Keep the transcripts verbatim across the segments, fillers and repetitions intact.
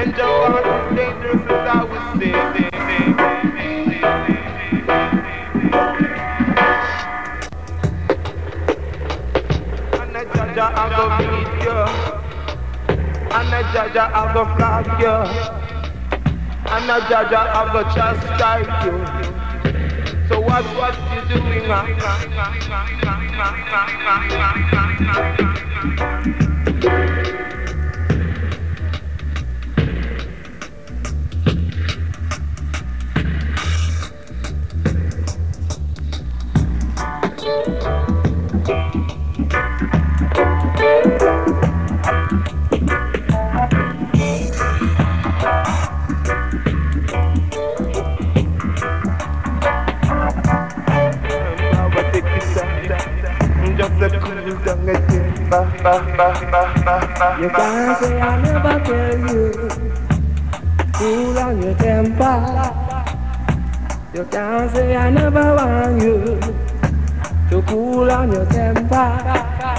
Danger was dangerous as I would say. And a Jaja I go beat you, and a Jaja I go flog you, and a Jaja I go chastise you. So what what you doing? You can't say I never tell you, cool on your temper. You can't say I never want you to cool on your temper.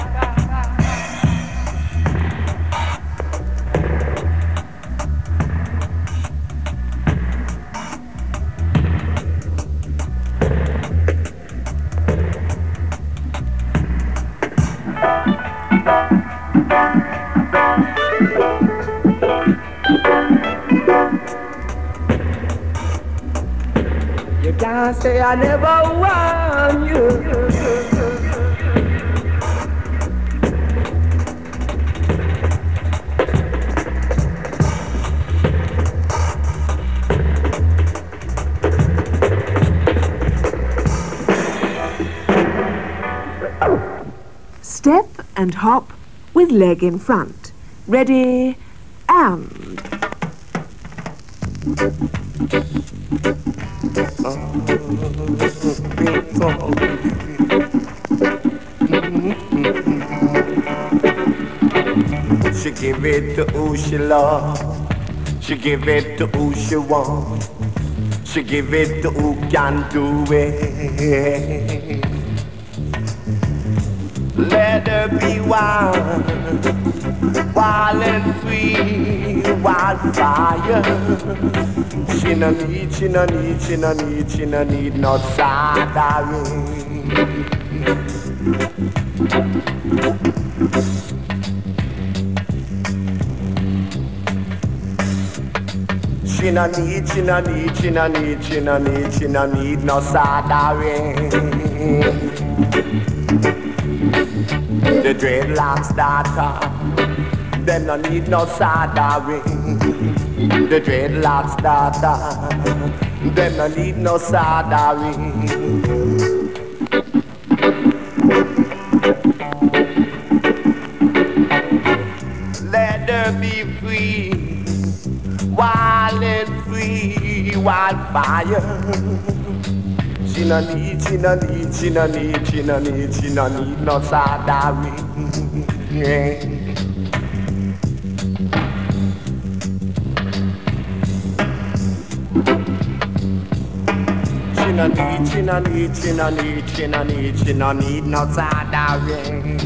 You can't say I never want you. Step and hop with leg in front. Ready and... She give it to who she love. She give it to who she want. She give it to who can do it. Let her be wild, wild and free, wildfire. She no need, she no need, she no need, she no need no soldering. She no need, she no need, she no need, she no need, she no need no soldering. The dreadlocks daughter, them no need no soldering. The dreadlocks daughter, them no need no soldering. Let her be free, wild and free, wildfire. She no need, she no need, she no need, she no need, she no need no soldering. Yeah. She no need, she no need, she no need, she no need, she no need no soldering.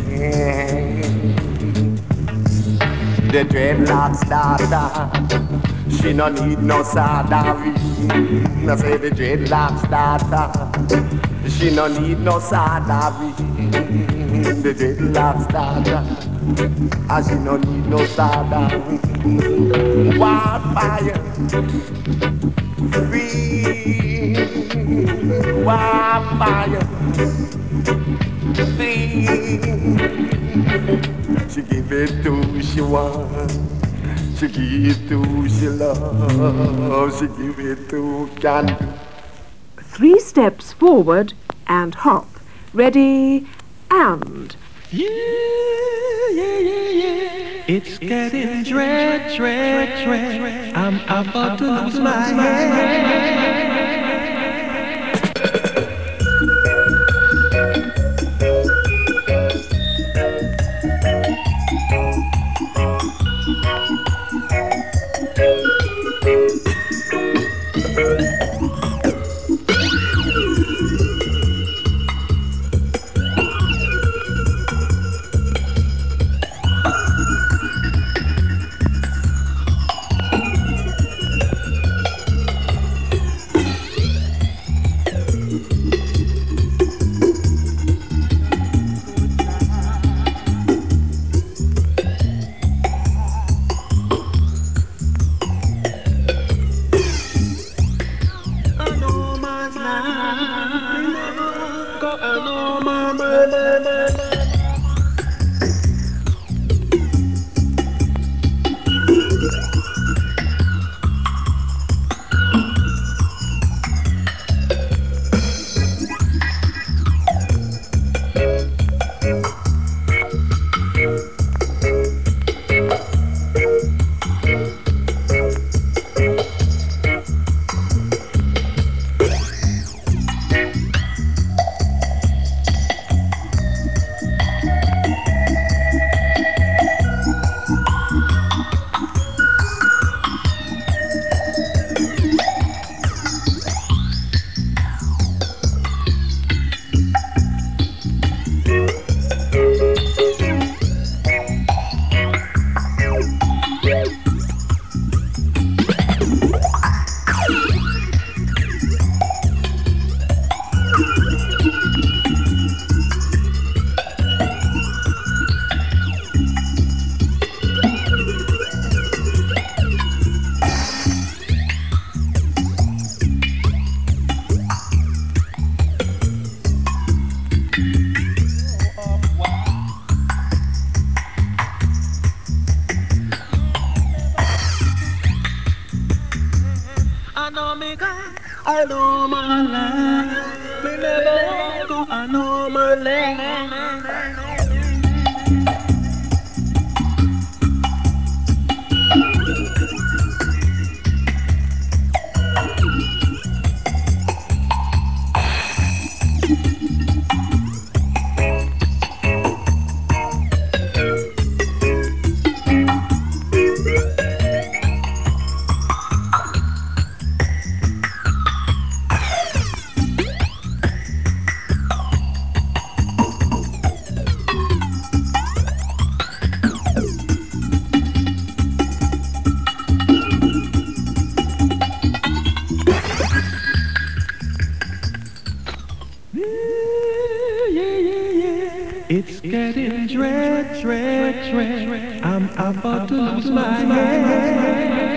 The dreadlocks daughter, she no need no soldering. I say the dreadlocks daughter, she no need no soldering. The dreadlocks daughter, and she no need no soldering. Wildfire, free, wildfire, free. She give it to who she want. She give it to who she love. She give it to who can do. Three steps forward and hop. Ready and... Yeah, yeah, yeah, yeah. It's getting dread, dread, dread. I'm about to lose my head. I know my land. Me never walk on, I know my land. It's getting dread, dread, dread. I'm about to lose my head.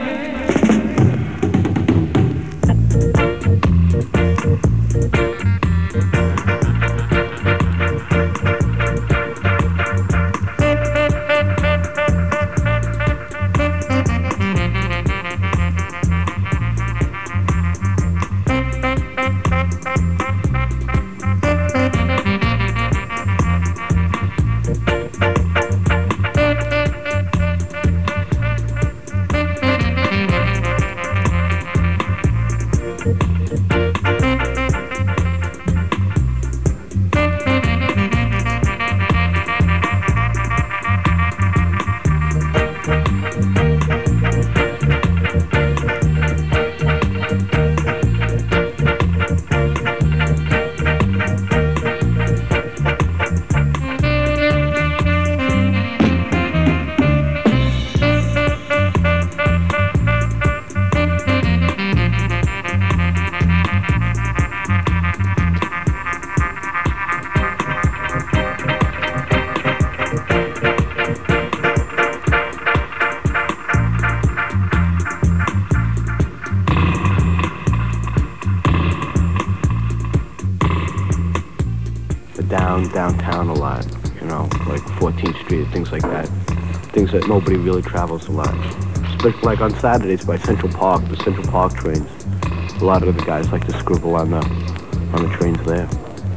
Downtown a lot, you know, like fourteenth Street, things like that. Things that nobody really travels a lot. Especially like on Saturdays by Central Park, the Central Park trains. A lot of the guys like to scribble on the on the trains there.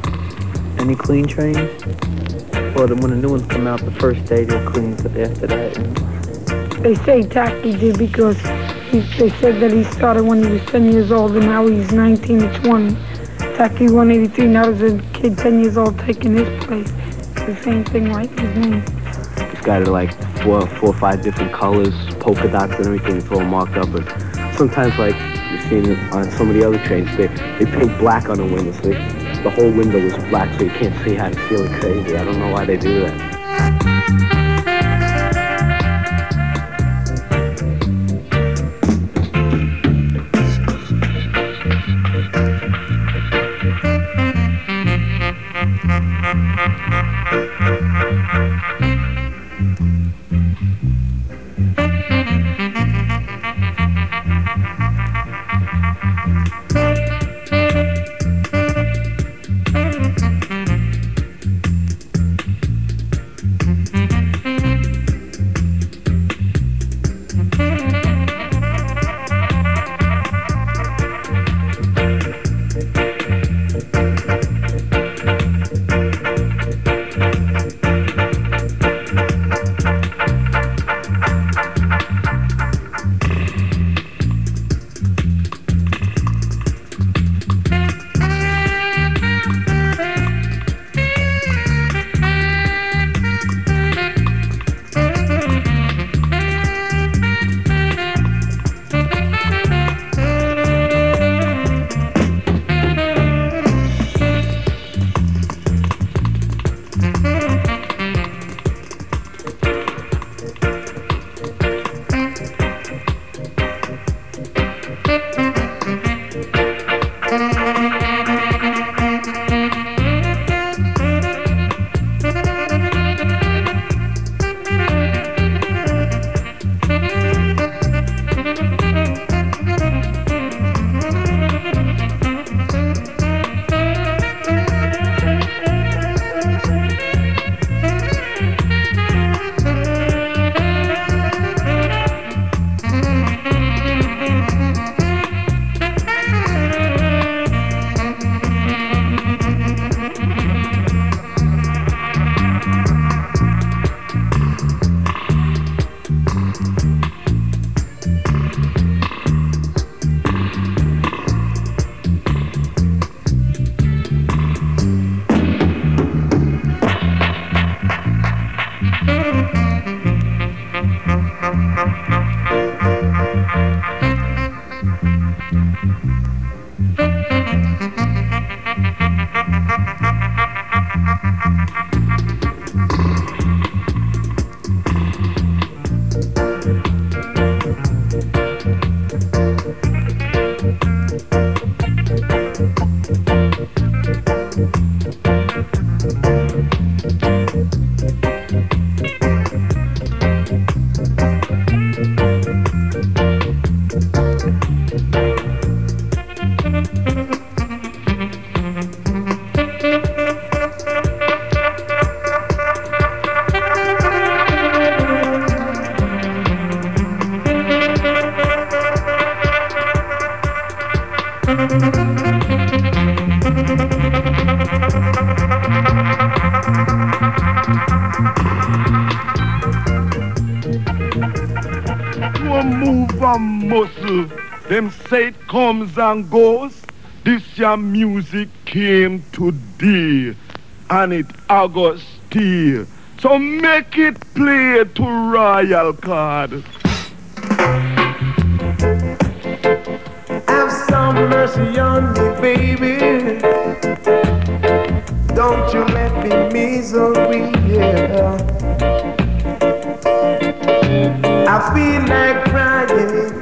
Any clean trains? Or when the new ones come out, the first day they'll clean, but after that. They say Tacky did because he, they said that he started when he was ten years old and now he's nineteen to twenty. Tacky one eighty-three, now there's a kid ten years old taking his place. The same thing, right? His name. He's got it like four, four or five different colors, polka dots and everything. It's all marked up. But sometimes, like you've seen on some of the other trains, they they paint black on the windows. They, the whole window is black, so you can't see how to feel it crazy. I don't know why they do that. no move a muscle. Them say it comes and goes. This your music came today, and it August stay. So make it play to royal card. Have some mercy on me, baby. Don't you let me misery, yeah. I feel like crying.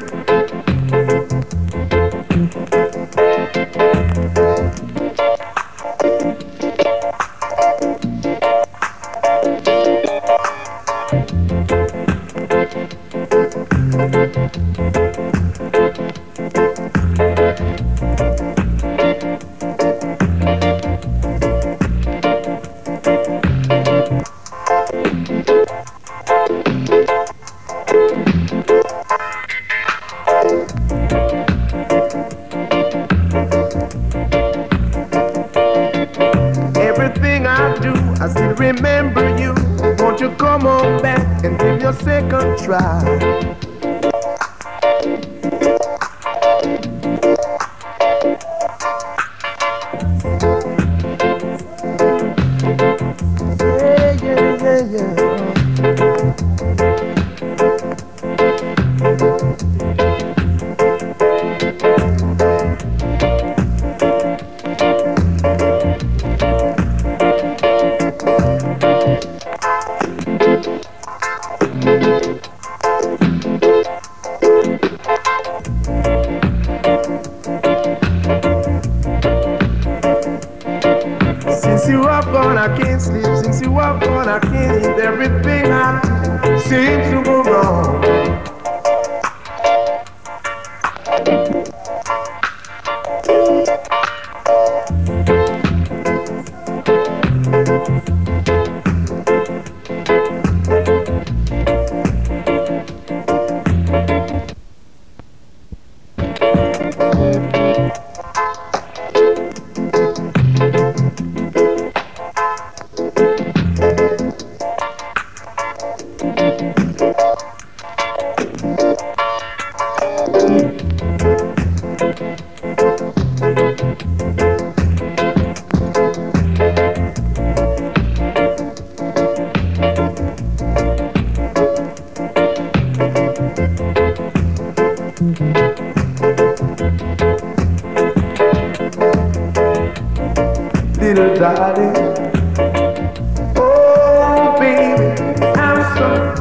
Everything I do, I still remember you. Won't you come on back and give your second try? Yeah, yeah, yeah, yeah. Since you up on, I can't sleep. Since you up on, I can't eat. Everything I do seems to go wrong. Little darling, oh baby, I'm sorry.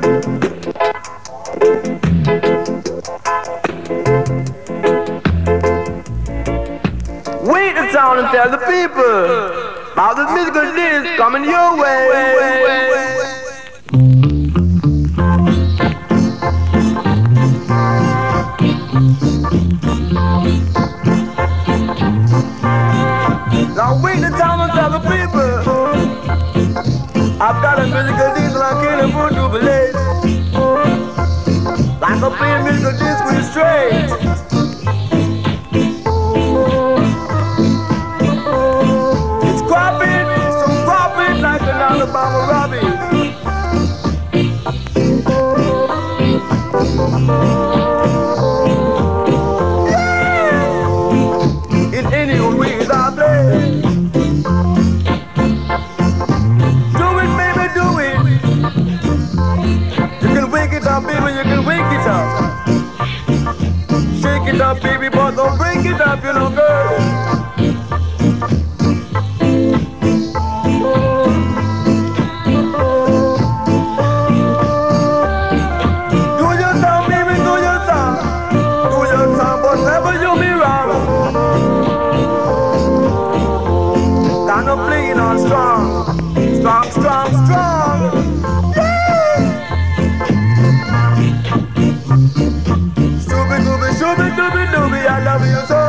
Wait the town and tell the people about the musical disc coming your way. Now wait the town and tell the people I've got a musical disc I can't afford to believe. Like a plain musical disc with straight. It's cropping, so cropping like an Alabama Robbie. Yeah. In any old ways I play. Baby, you can wake it up. Shake it up, baby, but don't break it up, you know, girl. Do your time, baby, do your time. Do your time, but never you be wrong. Kind of playing on strong. Strong, strong, strong. Dooby dooby dooby, I love you so.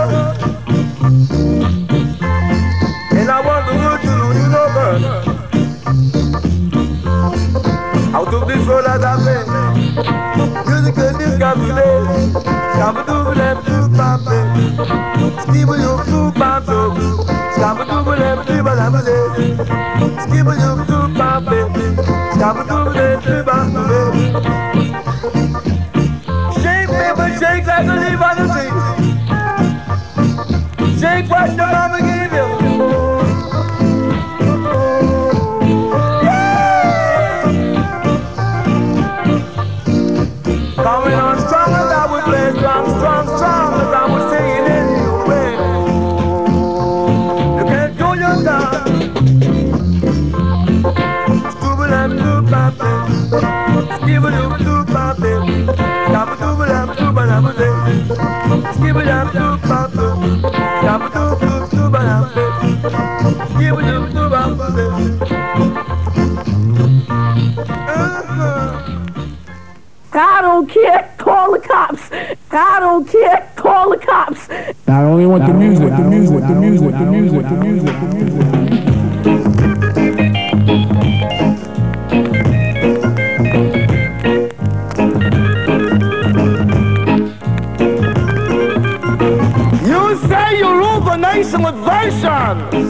And I want the good to know you know, girl. Out of this world as I play, musical disc got me late. Scabba dooby lem doo bam bam. Skibba you doo bam doo. Scabba dooby lem doo bam bam. Skibba you doo bam bam. Scabba dooby lem doo bam bam. take what your mama gave you. Coming on strong as I would play strong, strong, strong as I was singing in your way. You can't do your time. Scooby lamb doo bop bop, skibba doo doo bop bop, dabba dooba lamb doo ba lamb day, skibba lamb doo bop bop, dabba doo doo doo ba lamb day, skibba doo doo bop bop. I don't care, call the cops. I don't care, call the cops. I only want the music, the music, the music, the music, the music, the music. You say you rule the nation with versions.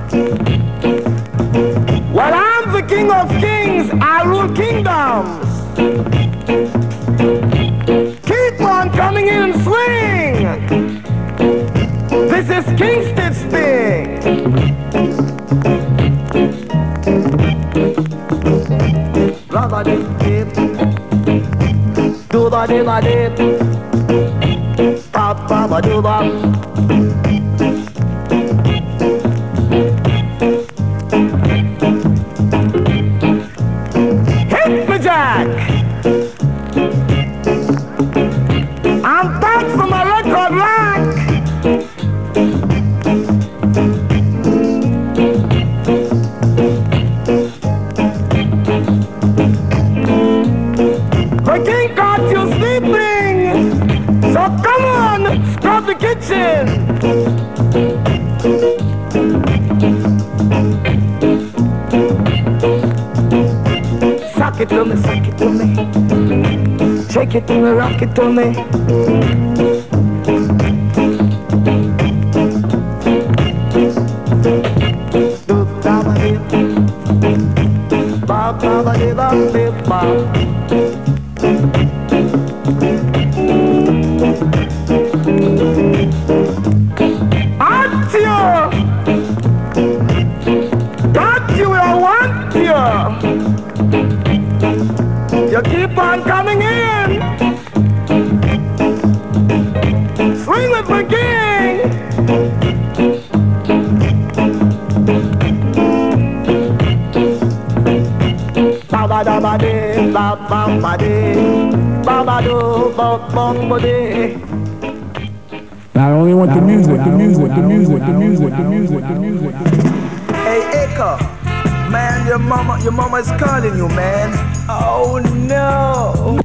Well, I'm the king of kings, I rule kingdoms. Keep on coming in and swing. This is Kingston's thing. Do da di da di, ba ba ba do ba. Hit me, Jack. I'm back from my record rack. The king caught you sleeping, so come on, scrub the kitchen. Suck it to me, suck it to me. Shake it to me, rock it to me. Got you! Got you, I want you! You keep on coming in. Swing with the king. Ba ba da ba dee, ba ba ba dee, ba ba do, ba ba ba dee. I only want the music, the music, the music, the music, the music, the music. Hey, Eka, man, your mama, your mama is calling you, man. Oh no.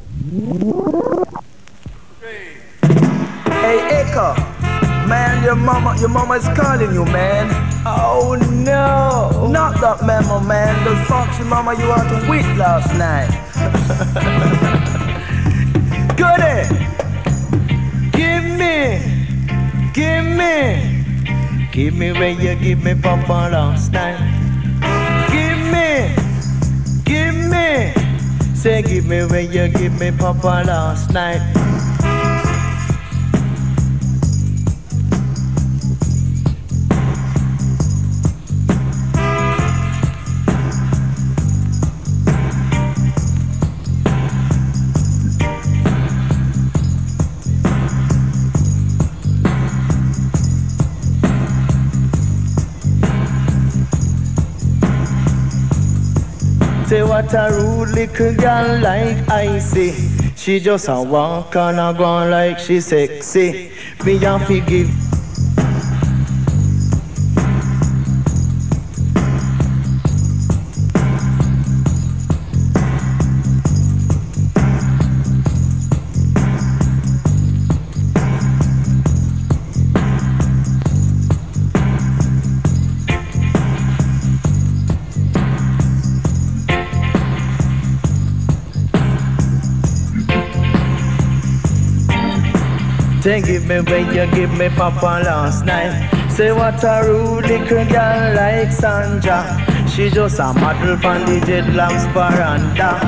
Hey, Eka, man, your mama, your mama is calling you, man. Oh no. Not that memo, man. The foxy mama you out to wheat last night. Goody. Give me, give me, give me where you give me papa last night. Give me, give me, say give me where you give me papa last night. Say what a rude little girl like Icy. She just a walk and a go on like she sexy. Me a forgive. Say give me when you give me papa last night. Say what a rude little girl like Sandra. She just a model from the Dreadlocks veranda.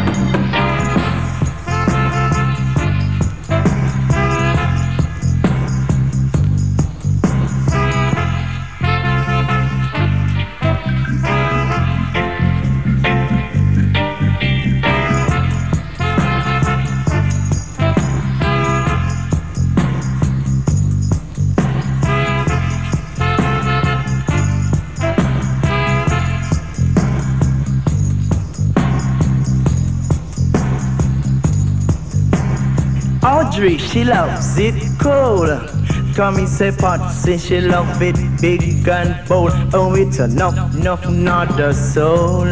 Audrey, she loves it cold. Tommy say pot, say she love it big and bold. Oh, it's enough, enough, not a soul.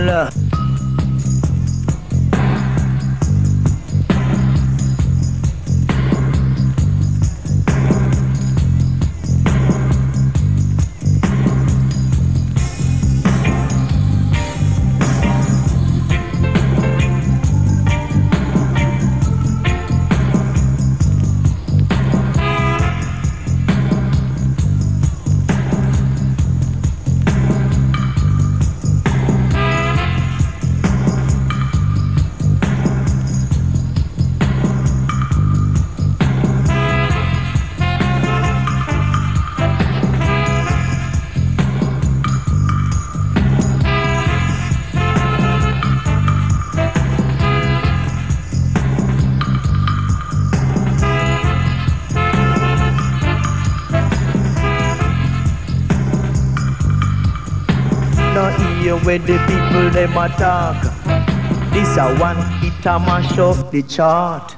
Where the people them a talk. This a one hit a mash off the chart.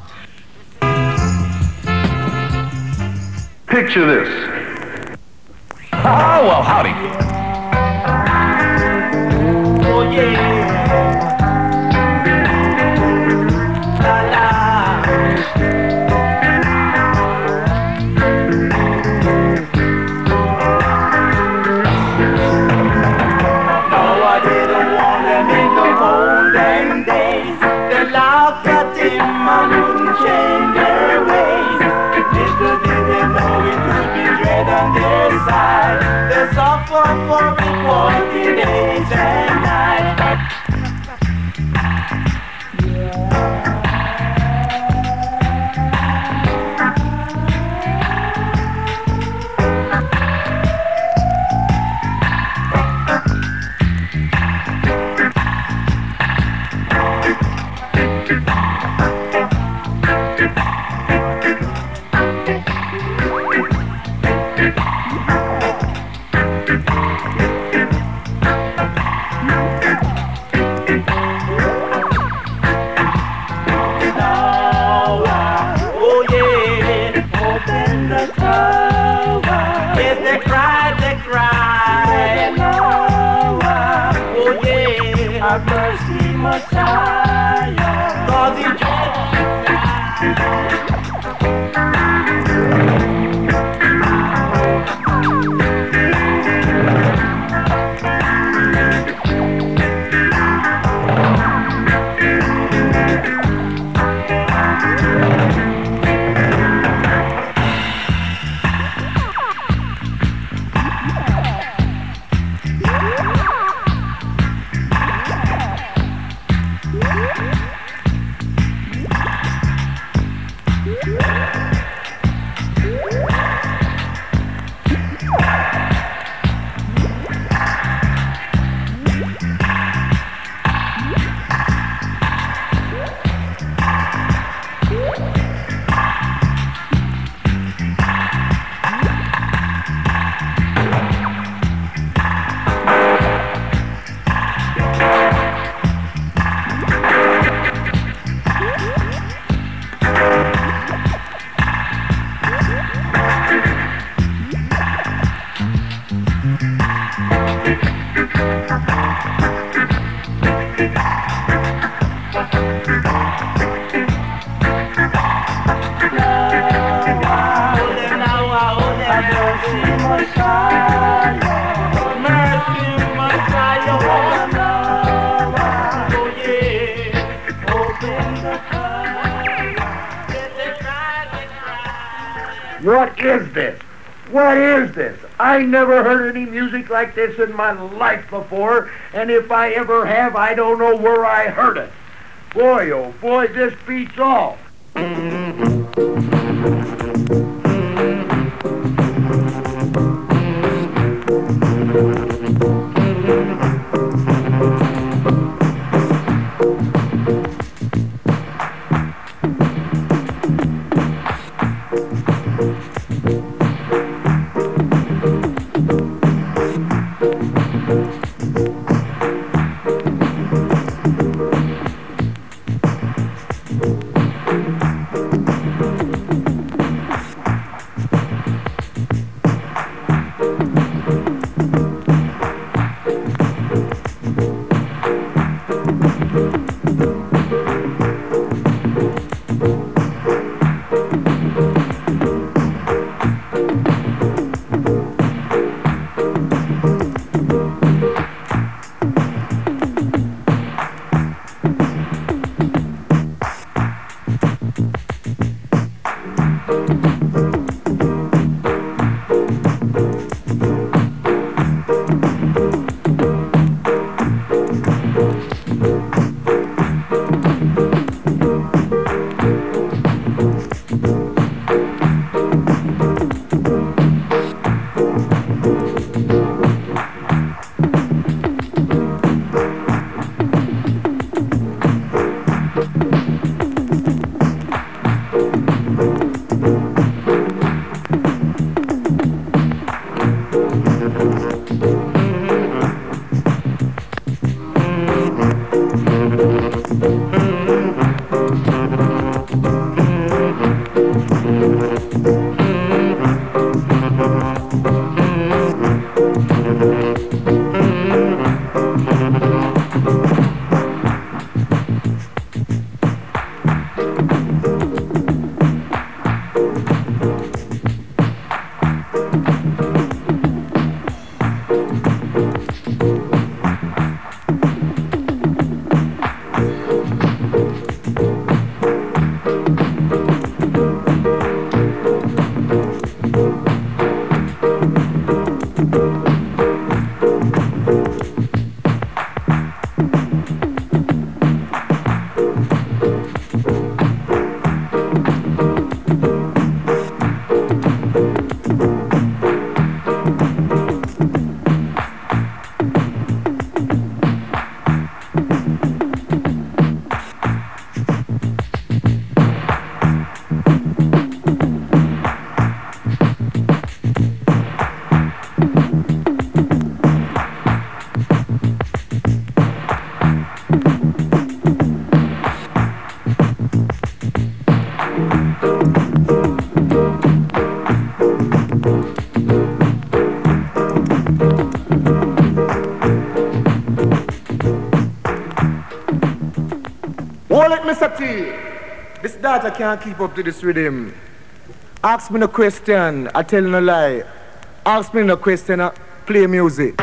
Picture this. Ah, well, howdy. Oh yeah. La la. Change their ways. Little did they know it would be dread on their side. They suffer for it forty days and nights. What is this? What is this? I never heard any music like this in my life before, and if I ever have, I don't know where I heard it. Boy, oh boy, this beats all. Hold it, Mister T. This data can't keep up to this rhythm. Ask me no question, I tell you no lie. Ask me no question, I play music.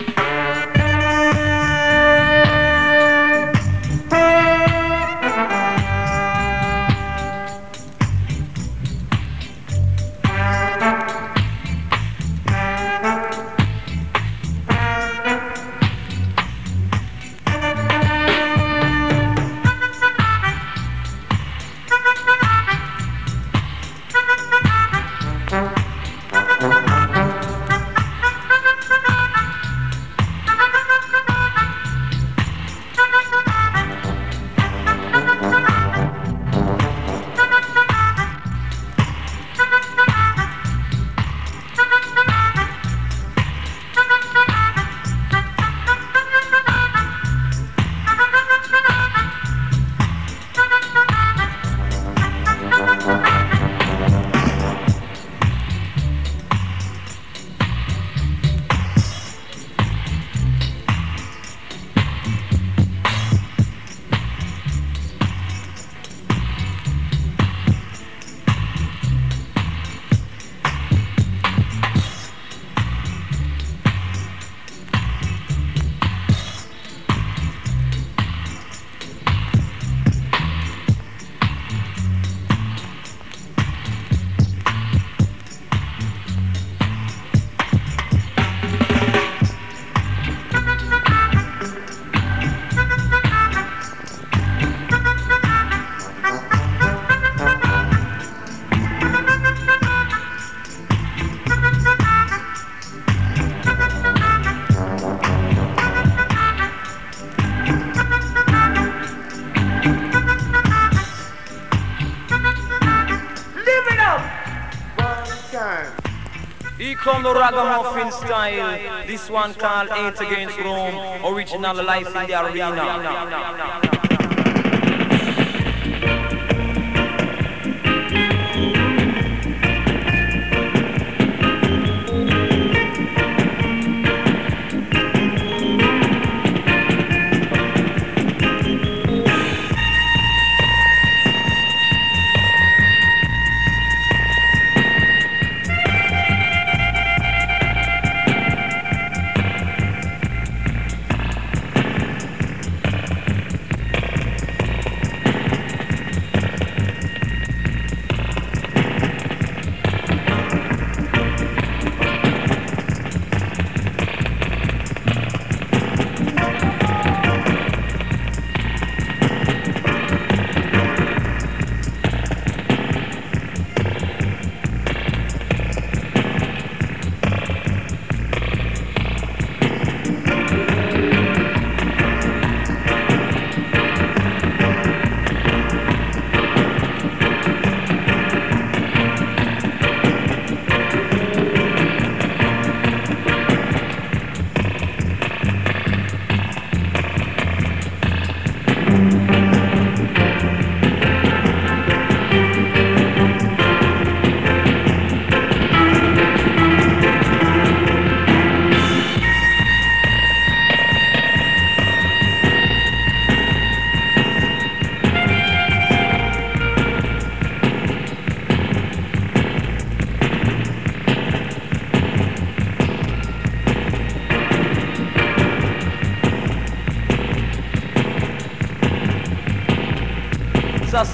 From the ragamuffin style, this one called Eight Against Rome, original life in the arena.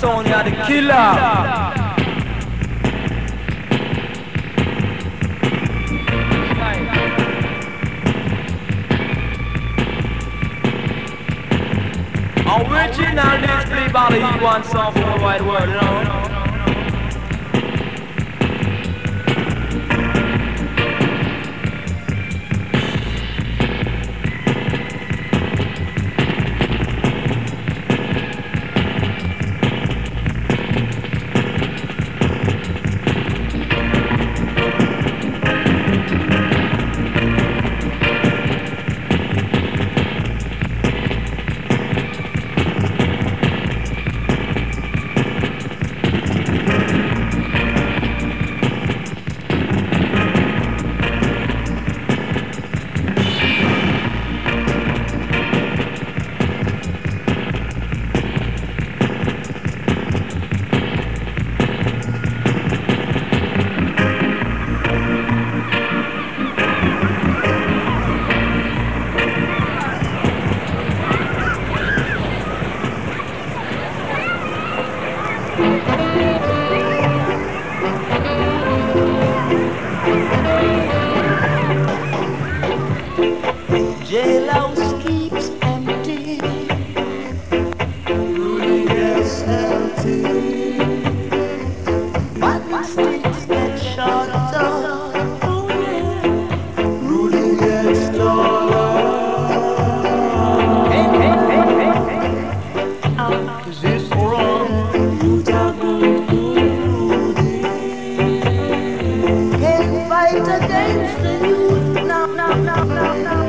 sound, you're the killer. Original display by the E one song for the wide world, you know. Jailhouse keeps empty. Rudy gets empty. But the streets get shut down. Oh yeah. Rudy gets taller. Hey, hey, hey, hey, hey. How is this wrong? You talk to Rudy. Can't fight against the youth. No, no, no, no, no.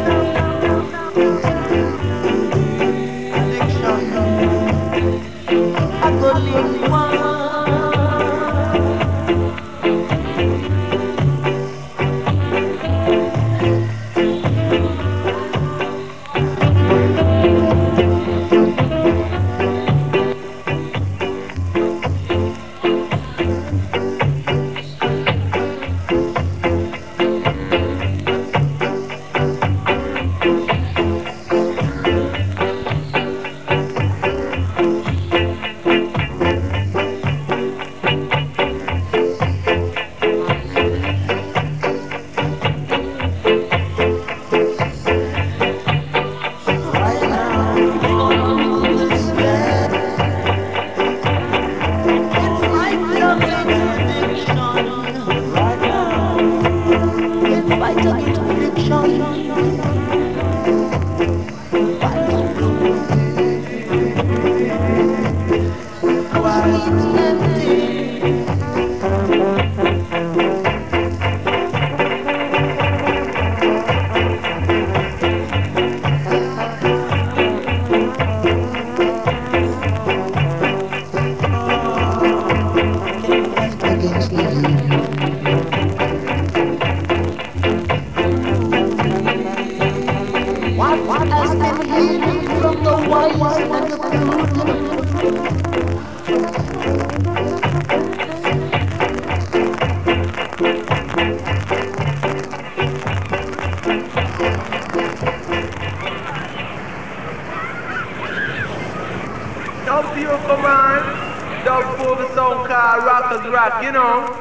Don't feel for mine. Don't fool the song called Rockers Rock, you know.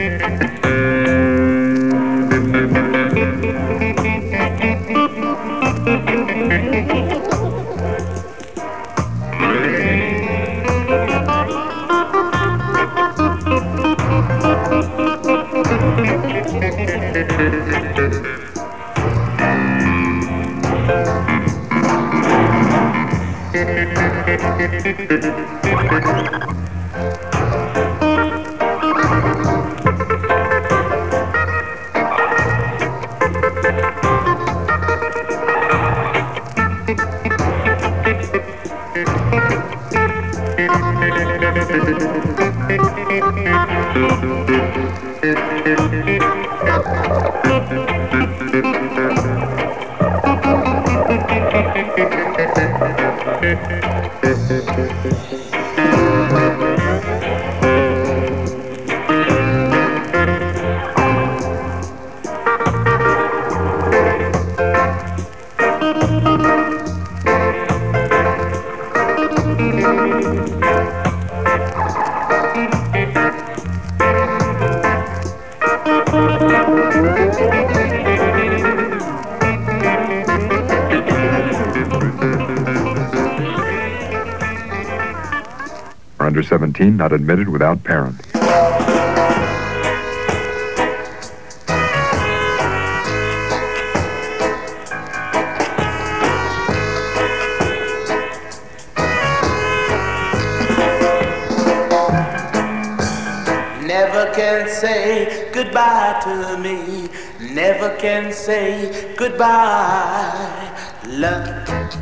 Under seventeen, not admitted without parents. Never can say goodbye to me. Never can say goodbye. Love.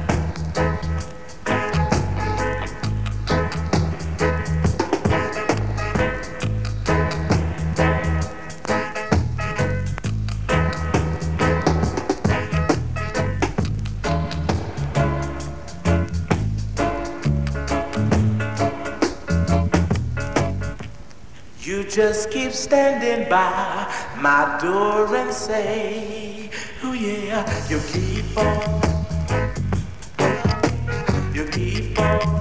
You just keep standing by my door and say, oh yeah, you keep on, you keep on.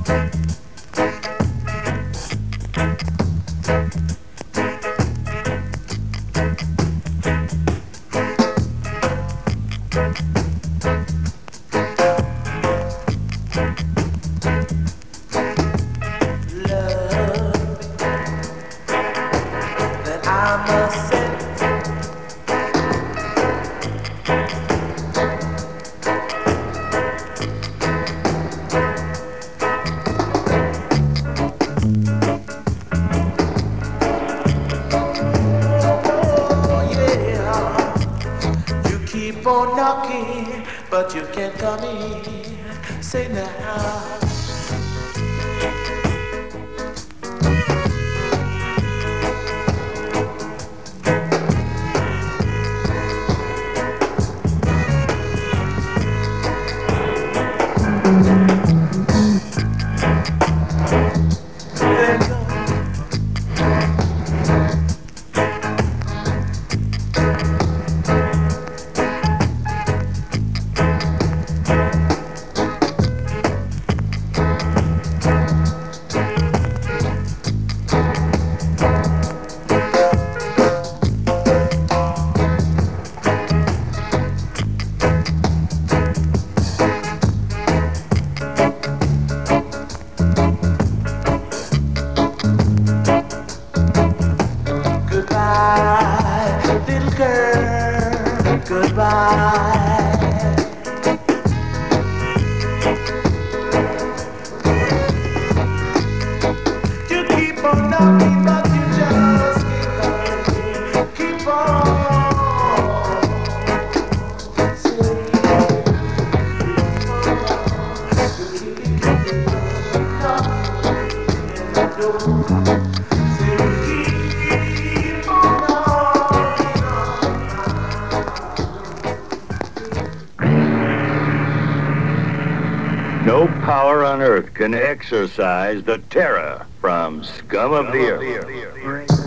But you can't come in, say now. No power on earth can exorcise the terror from scum of the earth.